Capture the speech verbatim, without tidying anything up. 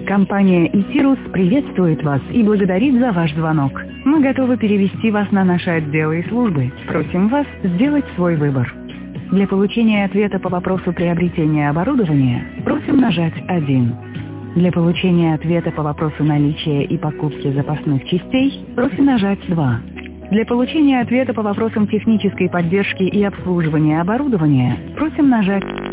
Компания «Итирус» приветствует вас и благодарит за ваш звонок. Мы готовы перевести вас на наши отделы и службы. Просим вас сделать свой выбор. Для получения ответа по вопросу приобретения оборудования просим нажать один. Для получения ответа по вопросу наличия и покупки запасных частей просим нажать два. Для получения ответа по вопросам технической поддержки и обслуживания оборудования просим нажать